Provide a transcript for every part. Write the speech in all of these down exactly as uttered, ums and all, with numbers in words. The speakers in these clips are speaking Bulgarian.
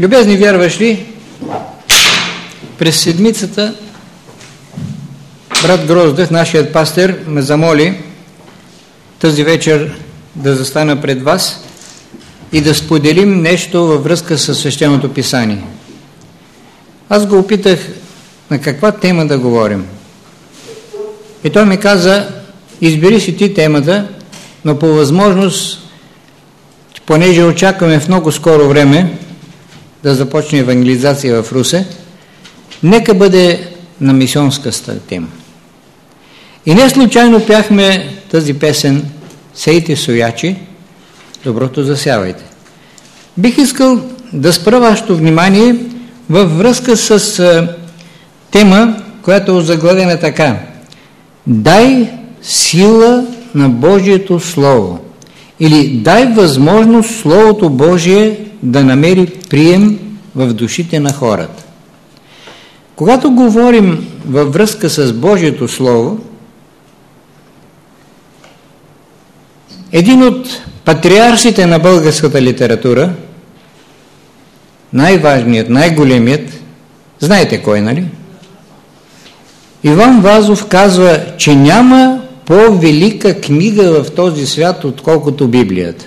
Любезни вярващи, през седмицата брат Гроздев, нашият пастир, ме замоли тази вечер да застана пред вас и да споделим нещо във връзка с Свещеното Писание. Аз го опитах на каква тема да говорим. И той ми каза, избери си ти темата, но по възможност, понеже очакваме в много скоро време да започне евангелизация в Русе, нека бъде на мисионската тема. И не случайно пяхме тази песен "Сейте соячи, доброто засявайте". Бих искал да спра вашето внимание във връзка с а, тема, която е озаглавена така: "Дай сила на Божието Слово", или "Дай възможност Словото Божие да намери прием в душите на хората". Когато говорим във връзка с Божието Слово, един от патриарсите на българската литература, най-важният, най-големият, знаете кой, нали? Иван Вазов казва, че няма по-велика книга в този свят, отколкото Библията.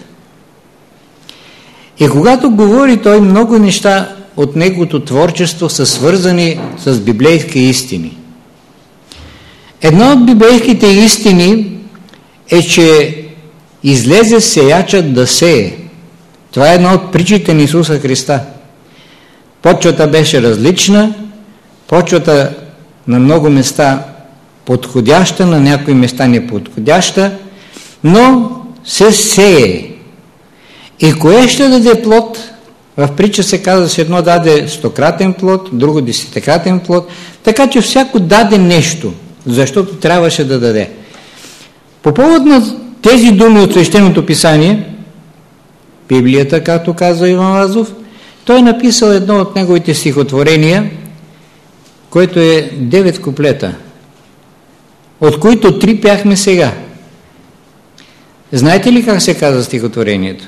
И когато говори той, много неща от неговото творчество са свързани с библейски истини. Една от библейските истини е, че излезе сеячът да сее. Това е една от притчите на Исуса Христа. Почвата беше различна, почвата на много места подходяща, на някои места неподходяща, но се сее. И кое ще даде плод? В притча се казва, че едно даде стократен плод, друго десетикратен плод, така че всяко даде нещо, защото трябваше да даде. По повод на тези думи от Свещеното Писание, Библията, както казва Иван Вазов, той е написал едно от неговите стихотворения, което е девет куплета, от които три пяхме сега. Знаете ли как се казва стихотворението?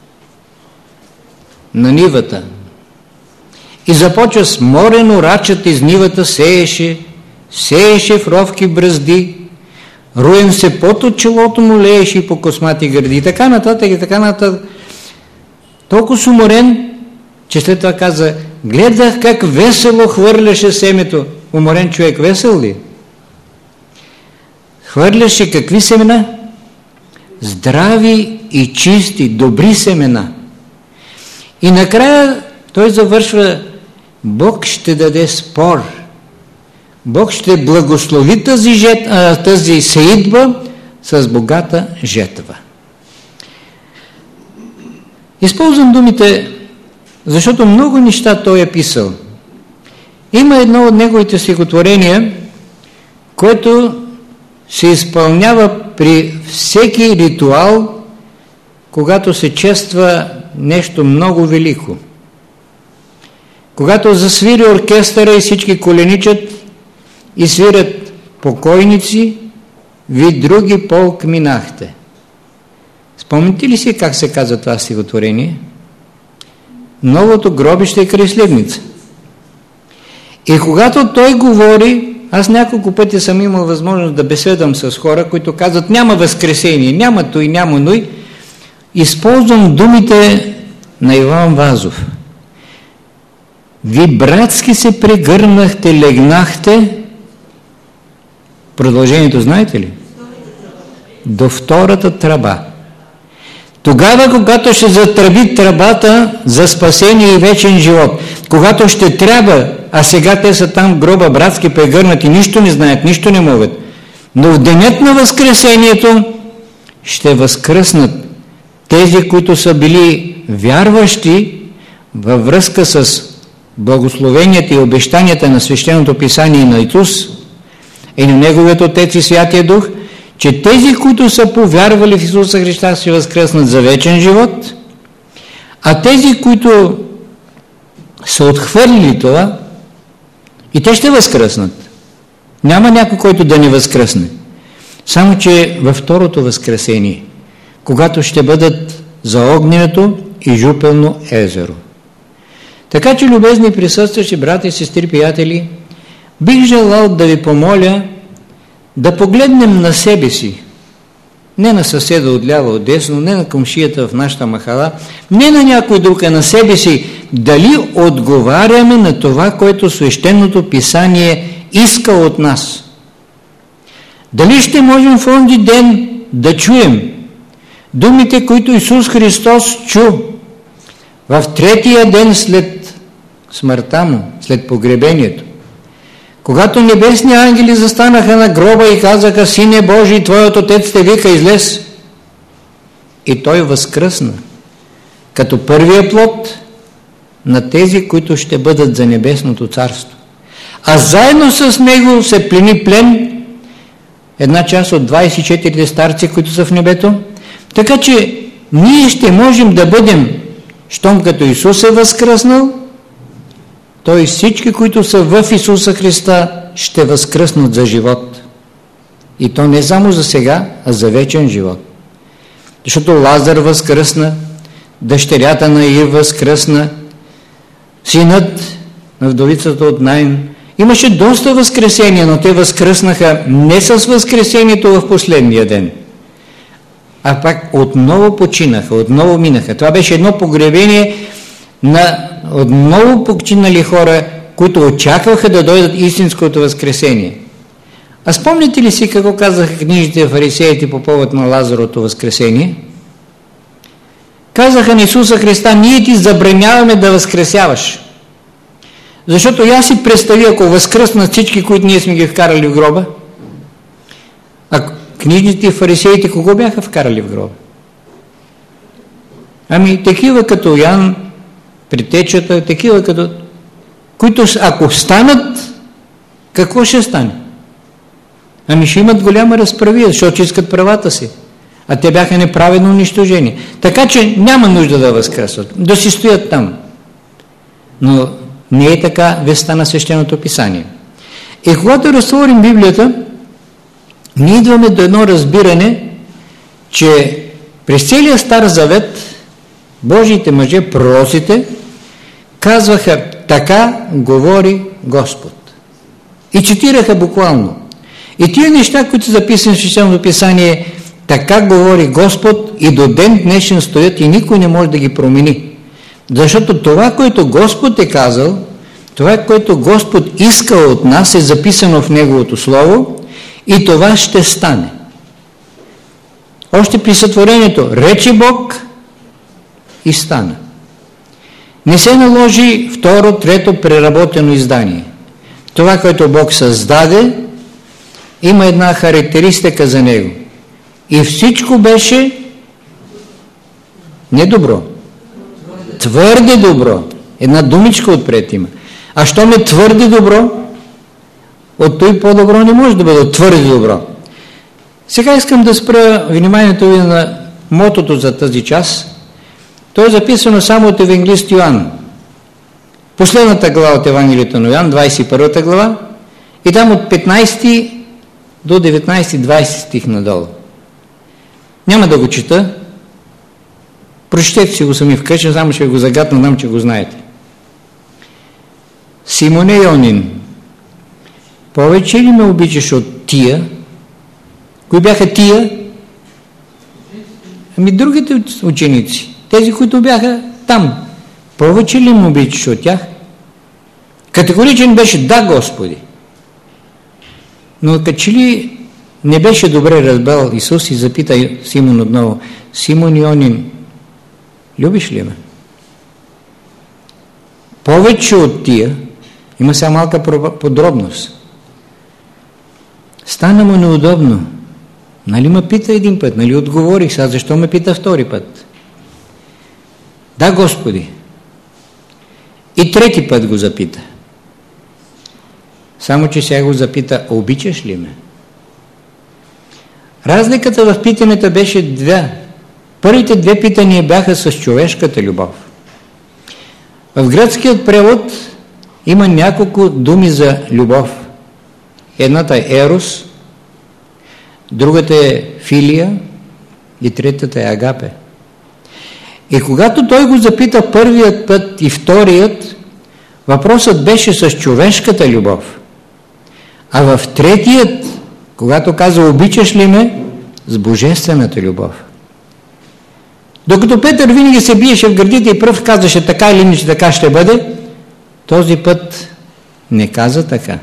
На нивата. И започва с: "Морено рачът из нивата сееше, сееше в ровки бръзди, руен се пот от челото му лееше и по космати гърди", и така нататък, и така нататък. Толкова с уморен, че след това каза: "Гледах как весело хвърляше семето". Уморен човек весел ли? Хвърляше какви семена? Здрави и чисти, добри семена. И накрая той завършва: "Бог ще даде спор. Бог ще благослови тази, жет, а, тази сеитба с богата жетва". Използвам думите, защото много неща той е писал. Има едно от неговите стихотворения, което се изпълнява при всеки ритуал, когато се чества нещо много велико. Когато засвири оркестъра и всички коленичат и свирят: "Покойници, ви други полк минахте". Спомните ли си как се казва това стихотворение? "Новото гробище е край Сливница". И когато той говори, аз няколко пъти съм имал възможност да беседам с хора, които казват: "Няма възкресение, няма той, няма ной", използвам думите на Иван Вазов. "Ви братски се прегърнахте, легнахте", продължението знаете ли? "До втората тръба. Тогава, когато ще затръби тръбата за спасение и вечен живот, когато ще трябва, а сега те са там в гроба братски прегърнати, нищо не знаят, нищо не могат, но в денят на възкресението ще възкръснат тези, които са били вярващи във връзка с благословенията и обещанията на Свещеното Писание на Исус и на Неговият Отец и Святия Дух, че тези, които са повярвали в Исуса Христа, ще възкръснат за вечен живот, а тези, които са отхвърлили това, и те ще възкръснат. Няма някой, който да не възкръсне. Само че във второто възкресение, когато ще бъдат за огненото и жупелно езеро. Така че, любезни присъстващи, брати, сестри, приятели, бих желал да ви помоля да погледнем на себе си, не на съседа отляво, отдесно, не на комшията в нашата махала, не на някой друг, а на себе си, дали отговаряме на това, което Свещеното Писание иска от нас. Дали ще можем в онзи ден да чуем думите, които Исус Христос чу в третия ден след смъртта му, след погребението, когато небесни ангели застанаха на гроба и казаха: Сине Божий, Твоят Отец те вика, излез. И Той възкръсна като първия плод на тези, които ще бъдат за небесното царство. А заедно с Него се плени плен, една част от двадесет и четирите старци, които са в небето, така че ние ще можем да бъдем, щом като Исус е възкръснал, той всички, които са в Исуса Христа, ще възкръснат за живот. И то не само за сега, а за вечен живот. Защото Лазар възкръсна, дъщерята на Ир възкръсна, синът на вдовицата от Наин. Имаше доста възкресения, но те възкръснаха не с възкресението в последния ден, а пак отново починаха, отново минаха. Това беше едно погребение на отново починали хора, които очакваха да дойдат истинското възкресение. А спомните ли си какво казаха книжните фарисеите по повод на Лазарото възкресение? Казаха на Исуса Христа: ние ти забраняваме да възкресяваш. Защото я си представи, ако възкръснат всички, които ние сме ги вкарали в гроба. А книжните фарисеите кого бяха вкарали в гроба? Ами такива като Ян, притечата, такива като... които ако станат, какво ще стане? Ами ще имат голяма разправия, защото искат правата си. А те бяха неправедно унищожени. Така че няма нужда да възкръсват, да си стоят там. Но не е така веста на Свещеното Писание. И когато разтворим Библията, ние идваме до едно разбиране, че през целия Стар Завет Божиите мъже, пророците, казваха: така говори Господ. И цитираха буквално. И тия неща, които са записани в Свещеното Писание, така говори Господ, и до ден днешен стоят и никой не може да ги промени. Защото това, което Господ е казал, това, което Господ иска от нас, е записано в Неговото Слово и това ще стане. Още при сътворението рече Бог и стана. Не се наложи второ, трето преработено издание. Това, което Бог създаде, има една характеристика за Него. И всичко беше недобро. Твърде добро. Една думичка отпред има. А щом е твърде добро, от той по-добро не може да бъде твърде добро. Сега искам да спра вниманието ви на мотото за тази част. То е записано само от евангелист Йоан. Последната глава от Евангелието на Йоан, двадесет и първата глава, и там от петнадесети до деветнадесети двадесети стих надолу. Няма да го чета. Прочетете си го сами вкъщи, само ще го загадна, знам, че го знаете. Симоне Йонин, повече ли ме обичаш от тия? Кои бяха тия? Ами другите ученици, тези, които бяха там. Повече ли ме обичаш от тях? Категоричен беше: да, Господи. Но като че ли не беше добре разбрал Исус и запита Симон отново: Симон Йонин, любиш ли ме? Повече от тия, има сега малка подробност. Стана му неудобно. Нали ме пита един път, нали отговорих, сега защо ме пита втори път? Да, Господи. И трети път го запита. Само че сега го запита: обичаш ли ме? Разликата в питането беше две. Първите две питания бяха с човешката любов. В гръцкият превод има няколко думи за любов. Едната е ерос, другата е филия и третата е агапе. И когато той го запита първият път и вторият, Въпросът беше с човешката любов. А в третият, когато каза обичаш ли ме, с божествената любов. Докато Петър винаги се биеше в гърдите и пръв казваше така или иначе така ще бъде, този път не каза така.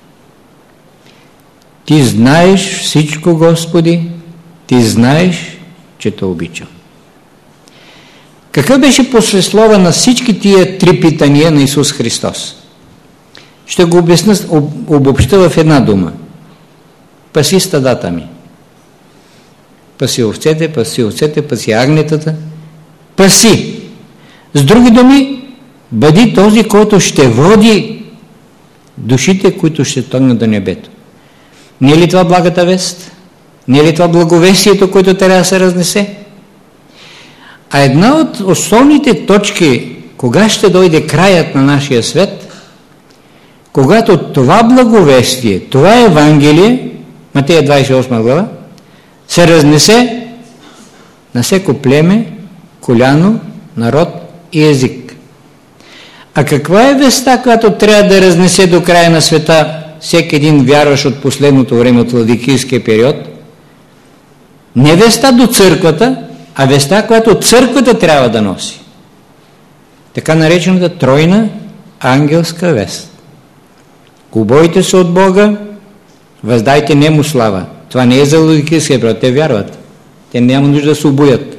Ти знаеш всичко, Господи, ти знаеш, че те обичам. Какъв беше послеслова на всички тия три питания на Исус Христос? Ще го обясня, обобща в една дума. Паси стадата ми. Паси овцете, паси овцете, паси агнетата. Паси. С други думи, бъди този, който ще води душите, които ще тръгнат до небето. Не е ли това благата вест? Не е ли това благовестието, което трябва да се разнесе? А една от основните точки, кога ще дойде краят на нашия свет, когато това благовестие, това Евангелие, Матея двадесет и осма глава, се разнесе на всеко племе, коляно, народ и език. А каква е веста, която трябва да разнесе до края на света всеки един вярващ от последното време, от Ладикийския период? Не веста до църквата, а веста, която църквата трябва да носи. Така наречената тройна ангелска вест. Убойте се от Бога, въздайте нему слава. Това не е за Ладикийския период, те вярват. Те няма нужда да се убоят.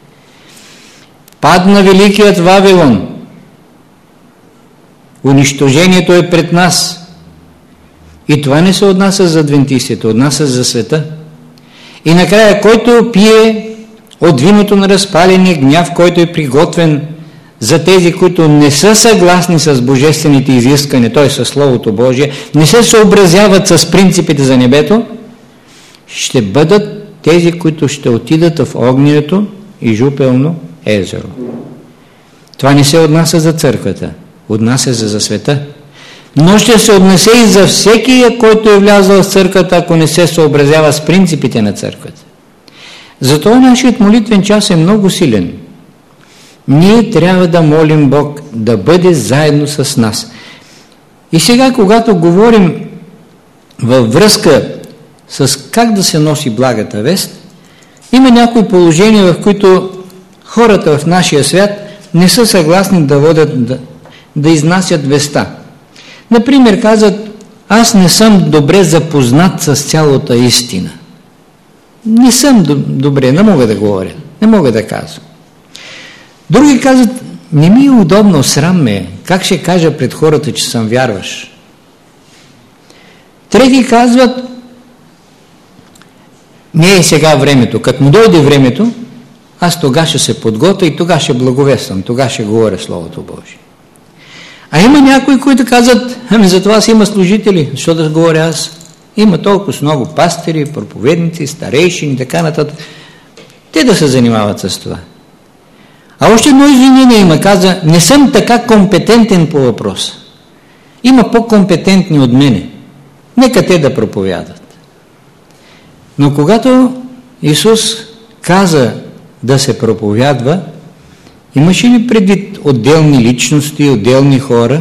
Падна великият Вавилон. Унищожението е пред нас. И това не се отнася за адвентистите, отнася за света. И накрая, който пие от виното на разпаления гняв, който е приготвен за тези, които не са съгласни с божествените изискания, т.е. със Словото Божие, не се съобразяват с принципите за небето, ще бъдат тези, които ще отидат в огненото и жупелно езеро. Това не се отнася за църквата, отнася се за света. Но ще се отнесе и за всеки, който е влязъл в църквата, ако не се съобразява с принципите на църквата. Затова нашият молитвен час е много силен. Ние трябва да молим Бог да бъде заедно с нас. И сега, когато говорим във връзка с как да се носи благата вест, има някои положения, в които хората в нашия свят не са съгласни да водят, да, да изнасят веста. Например, казват, аз не съм добре запознат с цялата истина. Не съм добре, не мога да говоря, не мога да казвам. Други казват, не ми е удобно, срам ме, как ще кажа пред хората, че съм вярващ. Трети казват, не е сега времето, като му дойде времето, аз тога ще се подготвя и тога ще благовествам, тога ще говоря Словото Божие. А има някои, които казват, ами за това си има служители, защо да говоря аз? Има толкова много пастири, проповедници, старейшини и така нататък. Те да се занимават с това. А още едно извинение има, каза, не съм така компетентен по въпроса. Има по-компетентни от мене. Нека те да проповядат. Но когато Исус каза да се проповядва, имаше ли предвид отделни личности, отделни хора?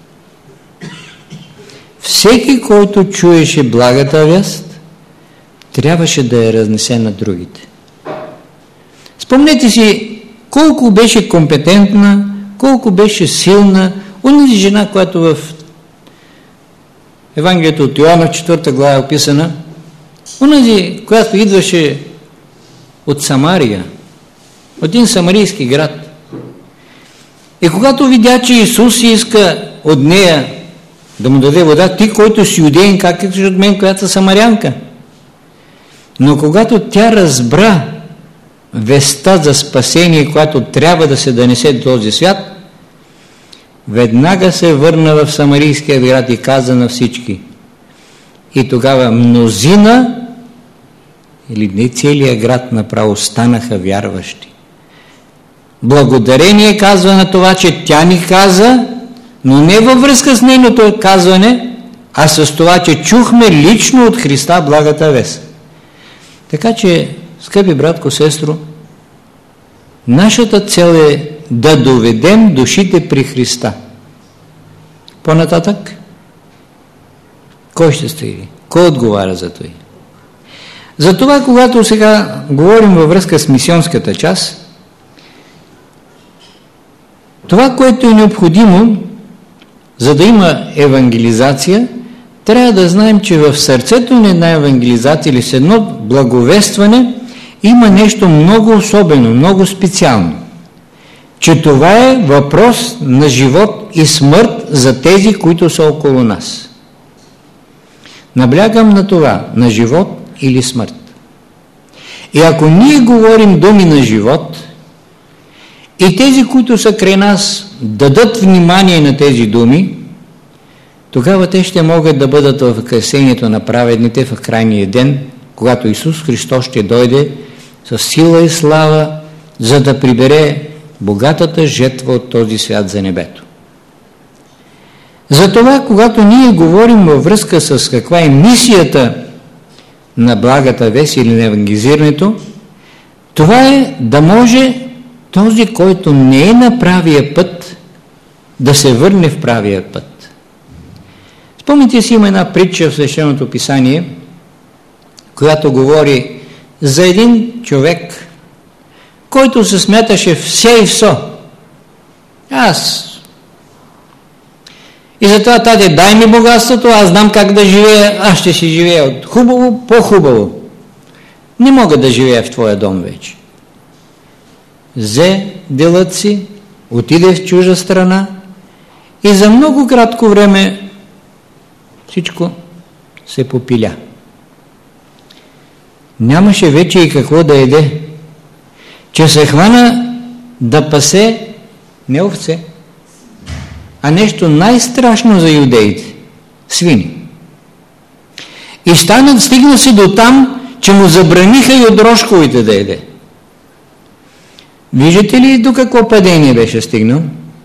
Всеки, който чуеше благата вест, трябваше да я разнесе на другите. Спомнете си колко беше компетентна, колко беше силна онази жена, която в Евангелието от Йоанна, четвърта глава е описана, онази, която идваше от Самария, от един самарийски град. И когато видя, че Исус иска от нея да му даде вода, ти, който си юдеин, как искаш от мен, която е самарянка? Но когато тя разбра веста за спасение, която трябва да се донесе до този свят, веднага се върна в самарийския град и каза на всички. И тогава мнозина, или не целият град направо, станаха вярващи. Благодарение казва на това, че тя ни каза, но не във връзка с нейното казване, а с това, че чухме лично от Христа благата вест. Така че, скъпи братко, сестро, нашата цел е да доведем душите при Христа. По-нататък, кой ще стои? Кой отговаря за това? Затова, когато сега говорим във връзка с мисионската част, това, което е необходимо, за да има евангелизация, трябва да знаем, че в сърцето на една евангелизация или с едно благовестване има нещо много особено, много специално. Че това е въпрос на живот и смърт за тези, които са около нас. Наблягам на това, на живот или смърт. И ако ние говорим думи на живот, и тези, които са край нас, дадат внимание на тези думи, тогава те ще могат да бъдат в възкресението на праведните в крайния ден, когато Исус Христос ще дойде с сила и слава, за да прибере богатата жетва от този свят за небето. Затова, когато ние говорим във връзка с каква е мисията на благата вест или на евангелизирането, това е да може този, който не е на правия път, да се върне в правия път. Спомните си, има една притча в Свещеното писание, която говори за един човек, който се смяташе все и все. Аз. И затова, таде, дай ми богатството, аз знам как да живея, аз ще си живея от хубаво, по-хубаво. Не мога да живея в твоя дом вече. Взе делът си, отиде в чужа страна и за много кратко време всичко се попиля. Нямаше вече и какво да еде, че се хвана да пасе не овце, а нещо най-страшно за юдеите – свини. И стана, стигна се до там, че му забраниха и от рошковите да еде. Виждате ли до какво падение беше стигнал?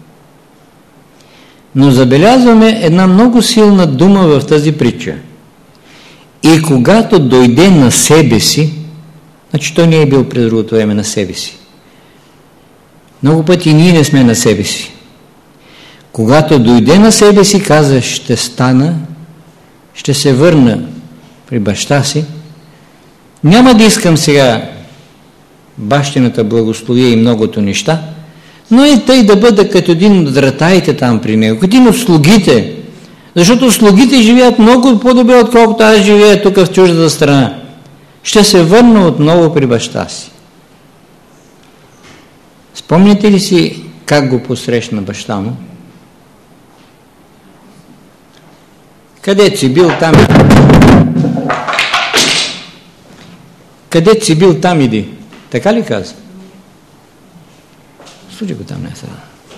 Но забелязваме една много силна дума в тази притча. И когато дойде на себе си, значи той не е бил през другото време на себе си. Много пъти ние не сме на себе си. Когато дойде на себе си, каза, ще стана, ще се върна при баща си. Няма да искам сега бащината благословие и многото неща, но и тъй да бъда като един от ратаите там при него, като един от слугите, защото слугите живеят много по-добре, отколкото аз живея тук в чуждата страна. Ще се върна отново при баща си. Спомняте ли си как го посрещна баща му? Къде си бил, там иди. Къде си бил, там иди. Така ли каза? Служи го там, не сега.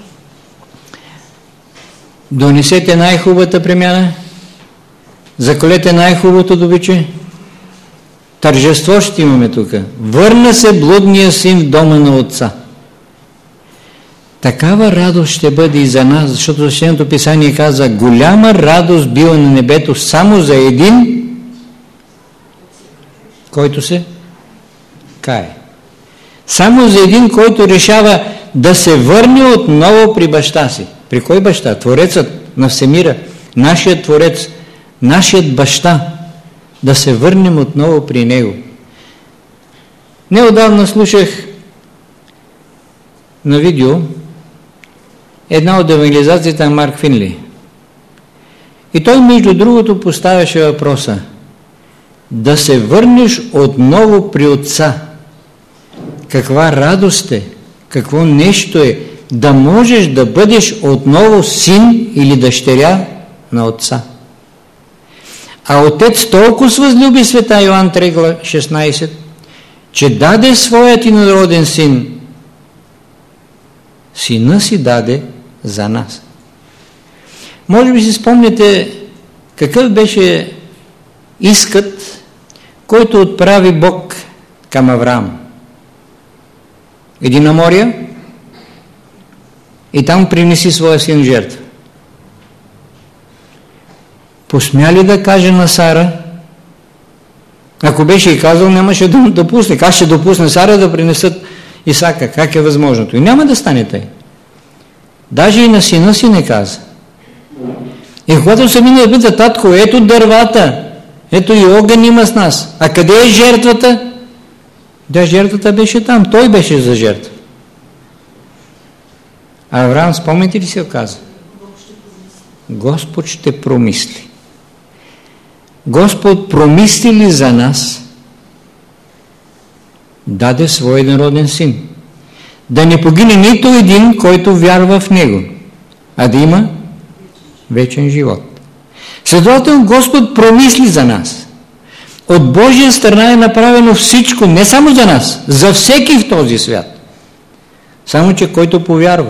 Донесете най-хубавата премяна, заколете най-хубавото добиче. Тържество ще имаме тук. Върна се блудния син в дома на отца. Такава радост ще бъде и за нас, защото Свещеното писание каза, голяма радост била на небето само за един, който се кае. Само за един, който решава да се върне отново при баща си. При кой баща? Творецът на всемира, нашият Творец, нашият баща, да се върнем отново при него. Неотдавна слушах на видео една от евангелизацията на Марк Финли. И той, между другото, поставяше въпроса да се върнеш отново при отца. Каква радост е, какво нещо е да можеш да бъдеш отново син или дъщеря на отца. А отец толкова възлюби света Йоан три шестнайсет, че даде своят инороден син. Сина си даде за нас. Може би си спомняте какъв беше искът, който отправи Бог към Авраам. Иди на Мория и там принеси своя син жертва. Посмя ли да каже на Сара? Ако беше и казал, нямаше да допусне. Как ще допусне Сара да принесат Исака? Как е възможното? И няма да стане тъй. Даже и на сина си не каза. И когато са минали да питат: татко, ето дървата, ето и огън има с нас, а къде е жертвата? Да, жертвата беше там, той беше за жертва. А Авраам, спомните ли се каза? Господ ще промисли. Господ промисли ли за нас? Даде свой единороден син. Да не погине нито един, който вярва в него, а да има вечен живот. Следователно Господ промисли за нас. От Божия страна е направено всичко, не само за нас, за всеки в този свят. Само че който повярва.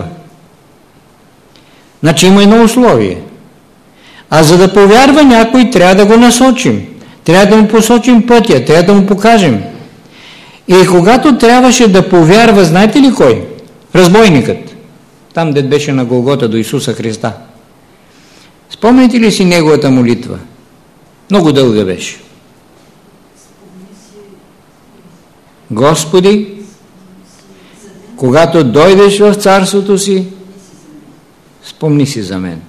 Значи има едно условие. А за да повярва някой, трябва да го насочим. Трябва да му посочим пътя, трябва да му покажем. И когато трябваше да повярва, знаете ли кой? Разбойникът. Там, дет беше на Голгота до Исуса Христа. Спомните ли си неговата молитва? Много дълга беше. Господи, когато дойдеш в царството си, спомни си за мен.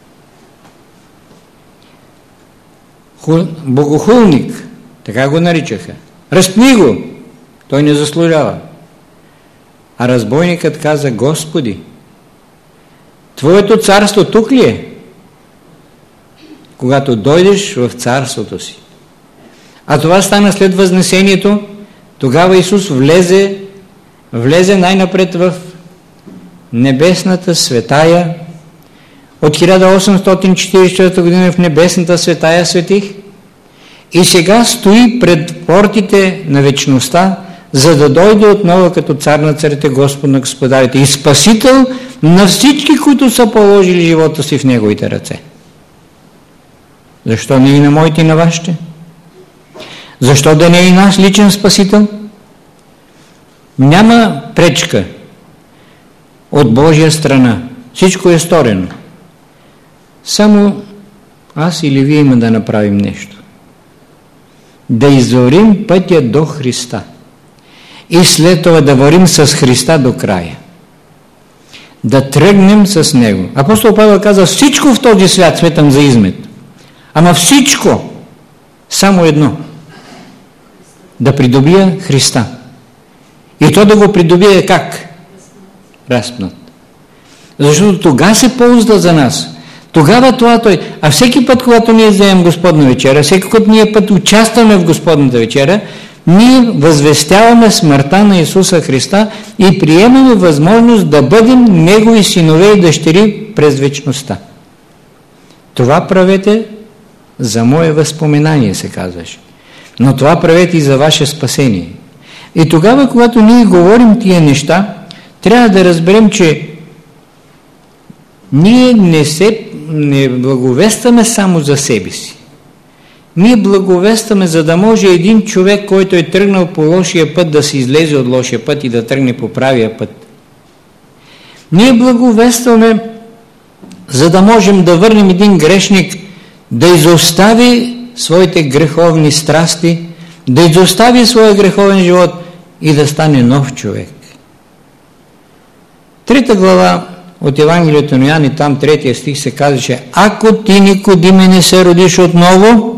Богохулник, така го наричаха. Разпни го, той не заслужава. А разбойникът каза: Господи, Твоето царство тук ли е? Когато дойдеш в царството си. А това стана след възнесението. Тогава Исус влезе, влезе най-напред в небесната светая. От хиляда осемстотин четиридесет и четвърта година в небесната светая светих и сега стои пред портите на вечността, за да дойде отново като цар на царите, Господ на господарите и спасител на всички, които са положили живота си в Неговите ръце. Защо не и на моите и на вашите? Защо да не е и наш личен спасител? Няма пречка от Божия страна. Всичко е сторено. Само аз или вие има да направим нещо. Да извървим пътя до Христа. И след това да вървим с Христа до края. Да тръгнем с Него. Апостол Павел каза: всичко в този свят сметам за измет. Ама всичко, само едно. Да придобия Христа. И то да го придобие как? Разпнат. Защото тогава се ползва за нас. Тогава това той. А всеки път, когато ние вземем Господна вечеря, всеки път ние път участваме в Господната вечеря, ние възвестяваме смъртта на Исуса Христа и приемаме възможност да бъдем Негови синове и дъщери през вечността. Това правете за мое възпоменание, се казваше. Но това правете и за ваше спасение. И тогава, когато ние говорим тия неща, трябва да разберем, че ние не се не благовестваме само за себе си. Ние благовестваме, за да може един човек, който е тръгнал по лошия път, да се излезе от лошия път и да тръгне по правия път. Ние благовестваме, за да можем да върнем един грешник да изостави своите греховни страсти, да изостави своя греховен живот и да стане нов човек. Трета глава от Евангелието на Йоан и там третия стих се казваше: ако ти, Никодиме, не се родиш отново,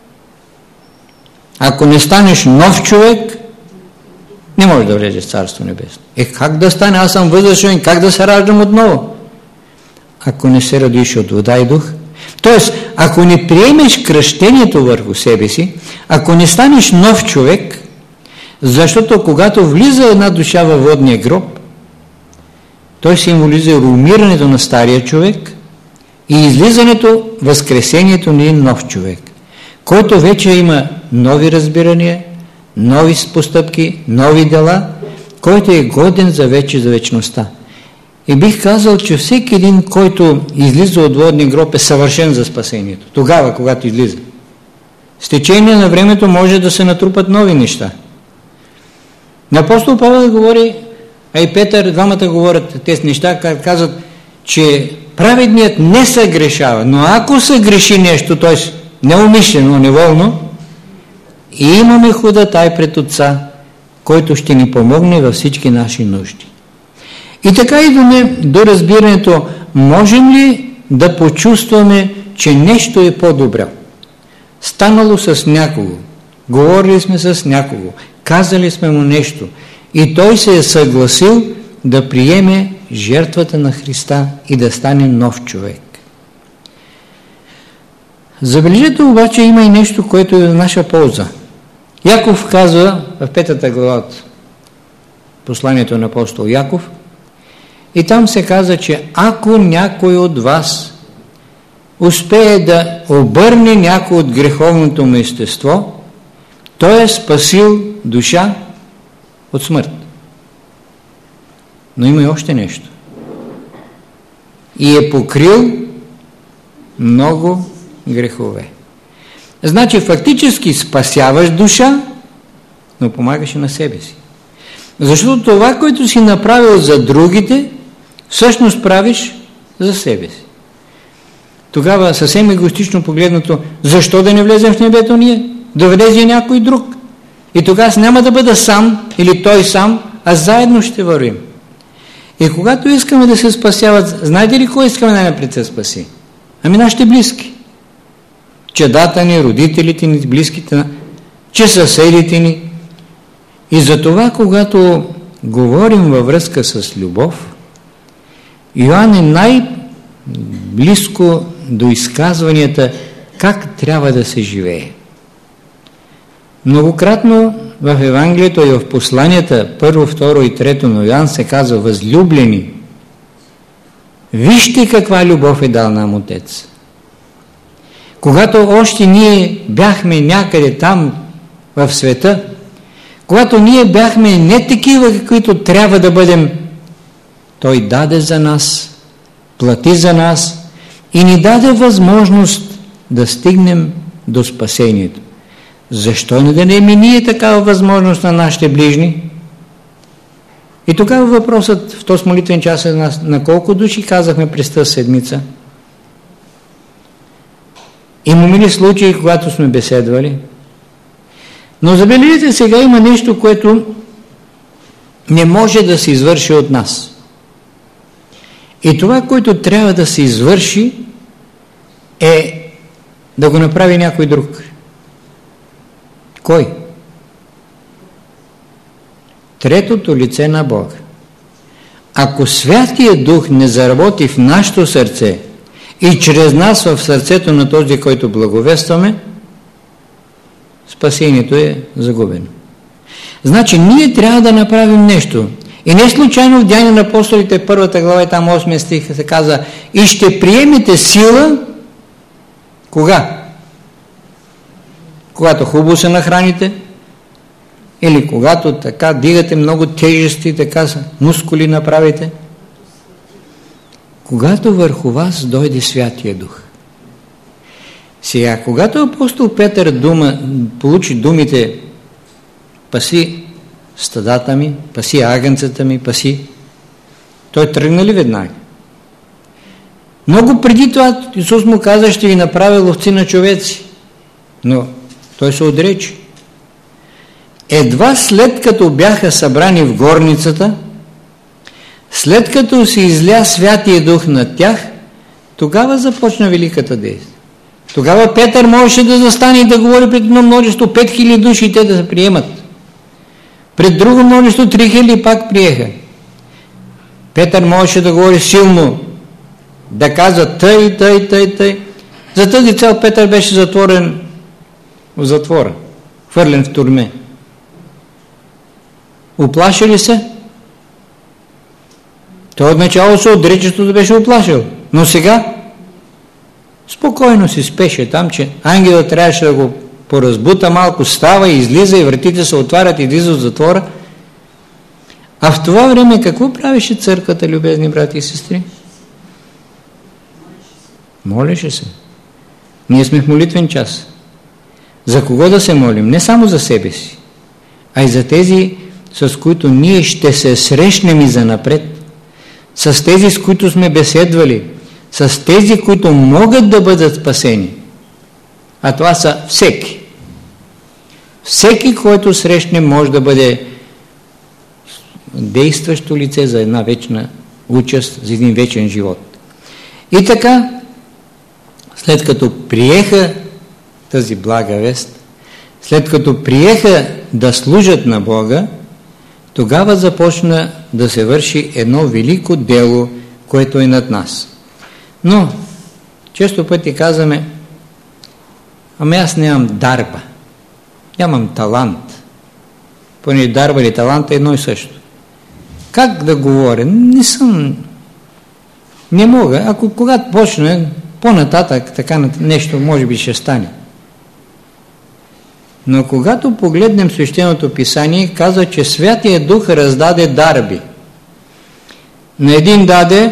ако не станеш нов човек, не можеш да влезеш в Царство небесно. Е, как да стане? Аз съм възрастен, как да се раждам отново? Ако не се родиш от вода и дух. Тоест, ако не приемеш кръщението върху себе си, ако не станеш нов човек, защото когато влиза една душа във водния гроб, той символизира умирането на стария човек и излизането, възкресението на един нов човек, който вече има нови разбирания, нови постъпки, нови дела, който е годен за вече за вечността. И бих казал, че всеки един, който излиза от водния гроб, е съвършен за спасението. Тогава, когато излиза. С течение на времето може да се натрупат нови неща. На апостол Павел говори, а и Петър, двамата говорят тези неща, казват, че праведният не съгрешава, но ако съгреши нещо, т.е. неумишлено, неволно, и имаме ходатай пред Отца, който ще ни помогне във всички наши нужди. И така идваме до разбирането, можем ли да почувстваме, че нещо е по-добро. Станало с някого, говорили сме с някого, казали сме му нещо и той се е съгласил да приеме жертвата на Христа и да стане нов човек. Забележете обаче, има и нещо, което е в наша полза. Яков казва в петата глава от посланието на апостол Яков, и там се каза, че ако някой от вас успее да обърне някой от греховното му естество, той е спасил душа от смърт. Но има и още нещо. И е покрил много грехове. Значи фактически спасяваш душа, но помагаш и на себе си. Защото това, което си направил за другите, всъщност правиш за себе си. Тогава съвсем егоистично погледнато, защо да не влезем в небето ние? Да влезе някой друг. И тогава аз няма да бъда сам или той сам, а заедно ще вървим. И когато искаме да се спасяват, знаете ли кой искаме най-напред да спаси? Ами нашите близки. Чадата ни, родителите ни, близките, че съседите ни. И затова, когато говорим във връзка с любов, Йоан е най-близко до изказванията как трябва да се живее. Многократно в Евангелието и в посланията първо, второ и трето на Йоан се казва: възлюблени, вижте каква любов е дал нам Отец. Когато още ние бяхме някъде там в света, когато ние бяхме не такива, каквито трябва да бъдем, Той даде за нас, плати за нас и ни даде възможност да стигнем до спасението. Защо не дадем и ние такава възможност на нашите ближни? И тогава въпросът в този молитвен час е на, на колко души казахме през тази седмица? Имаме ли случаи, когато сме беседвали? Но забележете, сега има нещо, което не може да се извърши от нас. И това, което трябва да се извърши, е да го направи някой друг. Кой? Третото лице на Бога. Ако Святия Дух не заработи в нашето сърце и чрез нас в сърцето на този, който благовестваме, спасението е загубено. Значи, ние трябва да направим нещо. И не случайно в Деяния на апостолите, първата глава и там осми стих се каза: и ще приемете сила, кога? Когато хубаво се нахраните, или когато така дигате много тежести, така мускули направите. Когато върху вас дойде Святия Дух. Сега, когато апостол Петър дума, получи думите: паси стадата ми, паси агънцата ми, паси, той тръгна ли веднага? Много преди това Исус му каза: ще ви направя ловци на човеци. Но той се отрече. Едва след като бяха събрани в горницата, след като се изля Святия Дух над тях, тогава започна великата действие. Тогава Петър можеше да застане и да говори пред едно множество, пет хиляди души и те да се приемат. Пред друго множество, три хиляди пак приеха. Петър можеше да говори силно, да казва тъй, тъй, тъй, тъй. За тази цел Петър беше затворен в затвора, хвърлен в турме. Уплаши ли се? Той отначало се отрече, да беше уплашил. Но сега спокойно си спеше там, че ангелът трябваше да го поразбута малко, става и излиза и вратите се отварят и излиза от затвора. А в това време какво правеше църквата, любезни брати и сестри? Молеше се. Ние сме в молитвен час. За кого да се молим? Не само за себе си, а и за тези, с които ние ще се срещнем и занапред, с тези, с които сме беседвали, с тези, които могат да бъдат спасени. А това са всеки. Всеки, който срещне, може да бъде действащо лице за една вечна участ, за един вечен живот. И така, след като приеха тази блага вест, след като приеха да служат на Бога, тогава започна да се върши едно велико дело, което е над нас. Но, често пъти казваме, ами аз нямам дарба, нямам талант. Поне дарба или талант е едно и също. Как да говоря? Не съм... Не мога. Ако когато почне, по-нататък, така нещо може би ще стане. Но когато погледнем Свещеното Писание, казва, че Святия Дух раздаде дарби. На един даде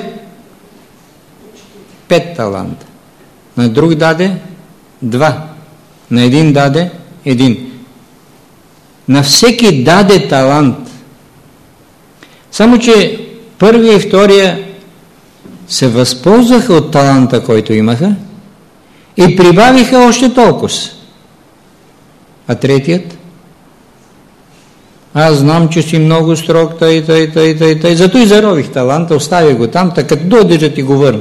пет таланта, на друг даде два, на един даде един. На всеки даде талант. Само че първия и втория се възползваха от таланта, който имаха, и прибавиха още толкова. А третият? Аз знам, че си много строг, тъй, тъй, тъй, тъй, тъй. Зато и зарових таланта, оставя го там, така като дойде да ти го върна.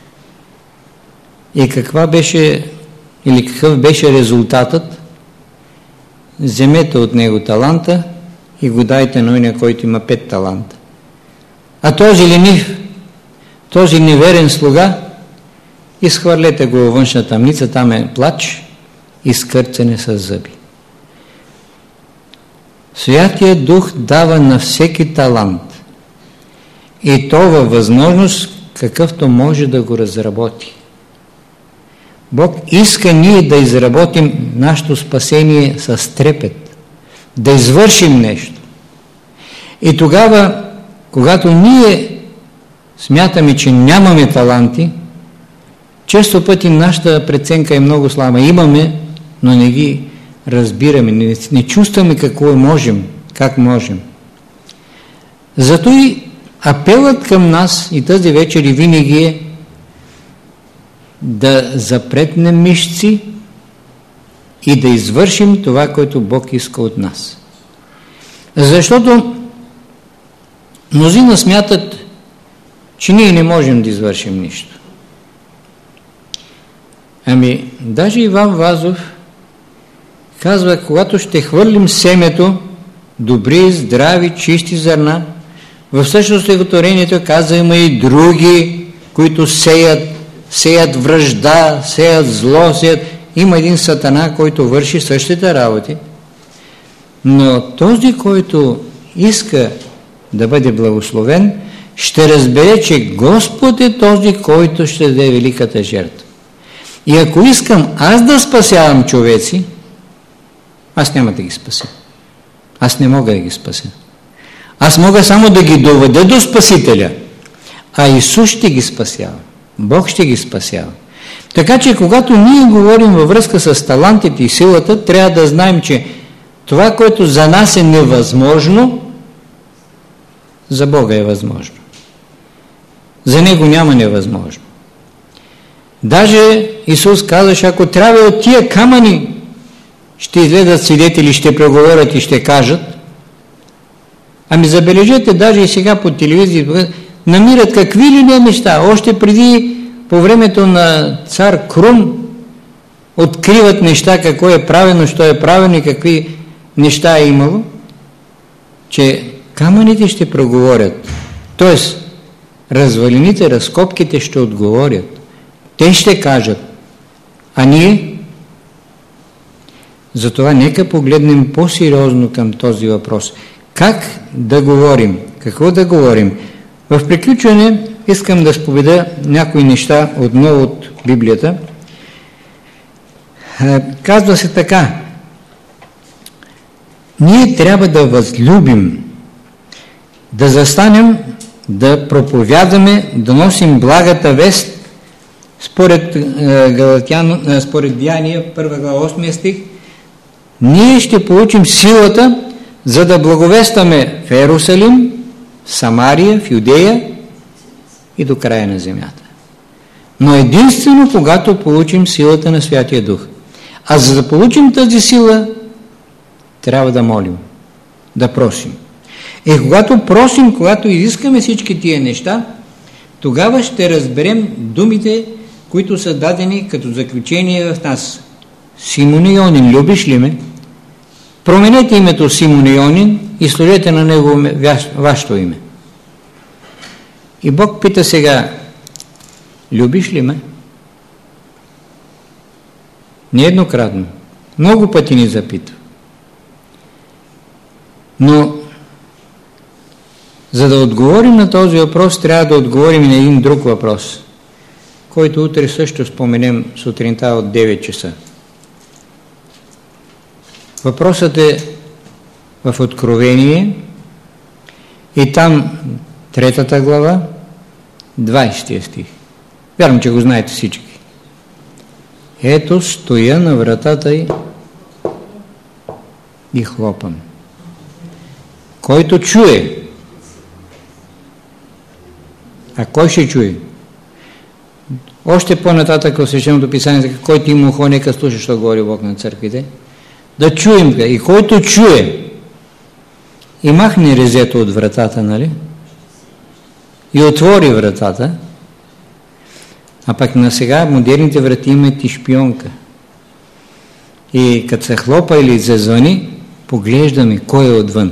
И каква беше, или какъв беше резултатът? Вземете от него таланта и го дайте на оня, който има пет таланта. А този ленив, този неверен слуга, изхвърлете го във външна тъмница, там е плач и скърцане с зъби. Святия Дух дава на всеки талант и то във възможност, какъвто може да го разработи. Бог иска ние да изработим нашето спасение с трепет, да извършим нещо. И тогава, когато ние смятаме, че нямаме таланти, често пъти нашата преценка е много слаба. Имаме, но не ги разбираме, не, не чувстваме какво можем, как можем. Зато и апелът към нас и тази вечер и винаги е да запретнем мишци и да извършим това, което Бог иска от нас. Защото мнозина смятат, че ние не можем да извършим нищо. Ами, даже Иван Вазов казва, когато ще хвърлим семето, добри, здрави, чисти зърна, в същото стихотворението казва, има и други, които сеят, сеят вражда, сеят зло, сеят... Има един сатана, който върши същите работи, но този, който иска да бъде благословен, ще разбере, че Господ е този, който ще даде великата жертва. И ако искам аз да спасявам човеци, аз няма да ги спася. Аз не мога да ги спася. Аз мога само да ги доведа до Спасителя, а Исус ще ги спасява. Бог ще ги спасява. Така че, когато ние говорим във връзка с талантите и силата, трябва да знаем, че това, което за нас е невъзможно, за Бога е възможно. За Него няма невъзможно. Даже Исус казваше, ако трябва от тия камъни ще излезат свидетели, ще преговорят и ще кажат, ами забележете, даже и сега по телевизия намират какви ли не неща. Още преди, по времето на цар Крум, откриват неща, какво е правено, що е правено и какви неща е имало, че камъните ще преговорят. Тоест, развалините, разкопките ще отговорят. Те ще кажат. А ние? Затова нека погледнем по-сериозно към този въпрос. Как да говорим? Какво да говорим? В приключване искам да споведа някои неща отново от Библията. Казва се така. Ние трябва да възлюбим, да застанем, да проповядаме, да носим благата вест, според, Галатян, според Деяния, първа глава, осми стих, ние ще получим силата, за да благовестваме в Иерусалим, в Самария, в Юдея и до края на земята. Но единствено, когато получим силата на Святия Дух. А за да получим тази сила, трябва да молим, да просим. И когато просим, когато изискаме всички тия неща, тогава ще разберем думите които са дадени като заключение в нас. Симон Ионин, любиш ли ме? Променете името Симон Ионин и сложете на него вашето име. И Бог пита сега, любиш ли ме? Нееднократно. Много пъти ни запитва. Но за да отговорим на този въпрос, трябва да отговорим и на един друг въпрос, който утре също споменем сутринта от девет часа. Въпросът е в Откровение и там третата глава, двайсети стих. Вярвам, че го знаете всички. Ето стоя на вратата й и хлопам. Който чуе, а кой ще чуе? Още по-нататък в Свещеното писание, който има ухо, нека слуша, що говори Бог на църквите. Да чуем. И който чуе и махне резето от вратата, нали? И отвори вратата, а пък на сега модерните врати имат и шпионка. И като се хлопа или зазвъни, поглеждаме кой е отвън.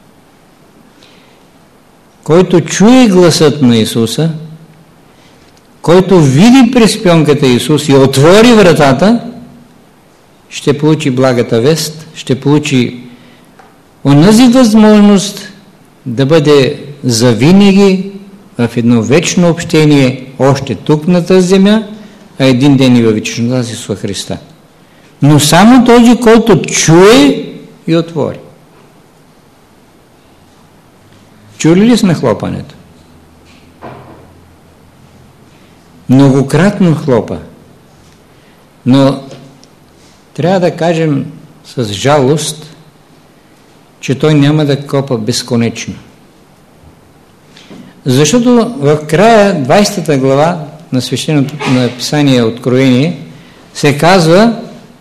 Който чуе гласът на Исуса, който види през шпионката Исус и отвори вратата, ще получи благата вест, ще получи онази възможност да бъде завинаги в едно вечно общение още тук на тази земя, а един ден и във вечността с Исуса Христа. Но само този, който чуе и отвори. Чули ли сме хлопането? Многократно хлопа. Но трябва да кажем с жалост, че той няма да копа безконечно. Защото в края, двайсета глава на Свещеното на Писание Откровение, се казва,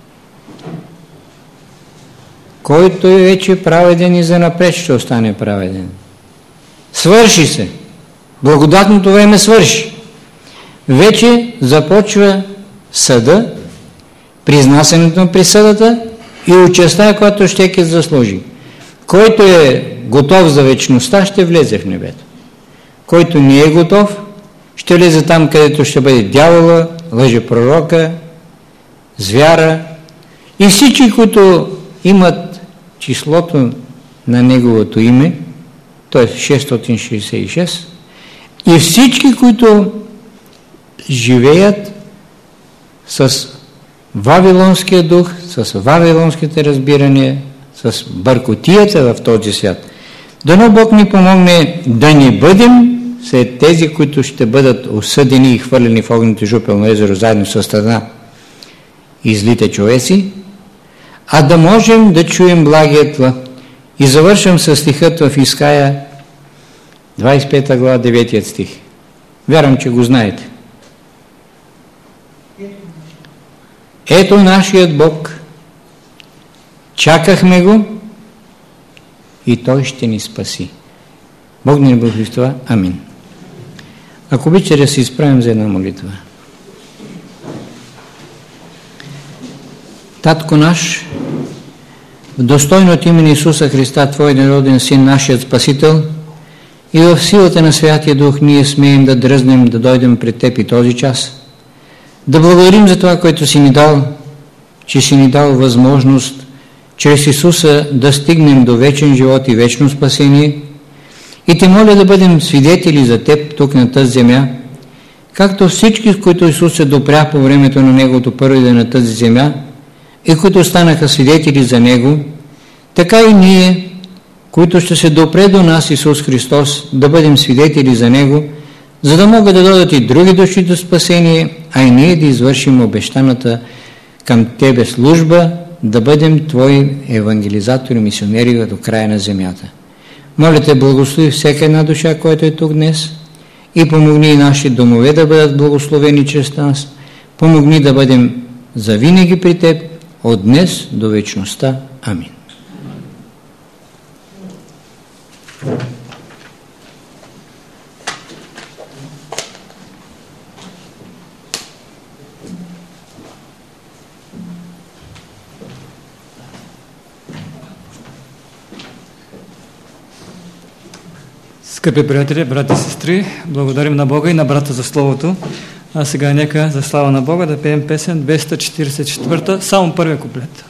който е вече праведен и занапред ще остане праведен. Свърши се. Благодатното време свърши. Вече започва съда, произнасянето на присъдата и участта, която ще заслужи. Който е готов за вечността, ще влезе в небето. Който не е готов, ще влезе там, където ще бъде дявола, лъжепророка, звяра и всички, които имат числото на неговото име, т.е. шестстотин шейсет и шест, и всички, които живеят с вавилонския дух, с вавилонските разбирания, с бъркотията в този свят. Дано Бог ни помогне да не бъдем сред тези, които ще бъдат осъдени и хвърлени в огненото жупелно езеро заедно с Сатана и злите човеци, а да можем да чуем благият. И завършвам с стихът в Исаия, двайсет и пета глава, девети стих. Вярвам, че го знаете. Ето нашият Бог, чакахме го и Той ще ни спаси. Бог ни благослови това. Амин. Ако обичате да се изправим за една молитва. Татко наш, в достойното име на Исуса Христа, Твой единороден Син, нашият Спасител, и в силата на Святия Дух ние смеем да дръзнем да дойдем пред Теб и този час. Да благодарим за това, което си ни дал, че си ни дал възможност чрез Исуса да стигнем до вечен живот и вечно спасение. И Те моля да бъдем свидетели за Теб тук на тази земя, както всички, с които Исус се допря по времето на Неговото първо ден на тази земя и които станаха свидетели за Него, така и ние, които ще се допре до нас Исус Христос, да бъдем свидетели за Него, за да могат да дойдат и други души до спасение, а и ние да извършим обещаната към Тебе служба, да бъдем Твои евангелизатори, мисионери до края на земята. Моля Те, благослови всяка една душа, която е тук днес, и помогни и наши домове да бъдат благословени чрез нас. Помогни да бъдем завинаги при Теб, от днес до вечността. Амин. Скъпи приятели, брати и сестри, благодарим на Бога и на брата за Словото. А сега нека за слава на Бога да пеем песен двеста четиридесет и четвърта, само първия куплет.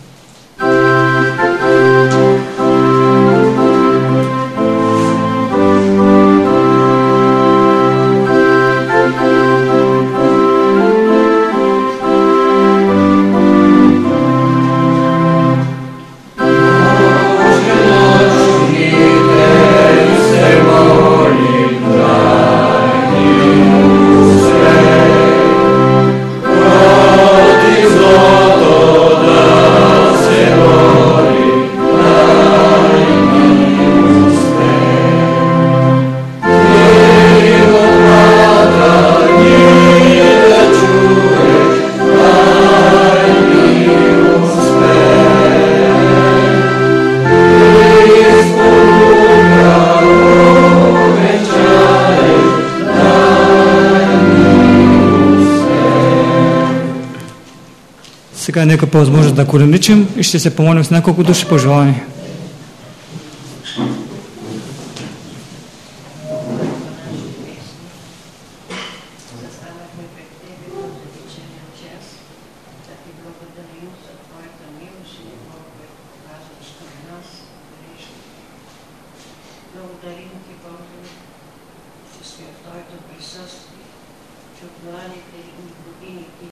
Сега нека по възможност да коленичим и ще се помолим с няколко души пожелания. Благодарим Ти, Боже, че си в Твоето присъствие, че от младите години Ти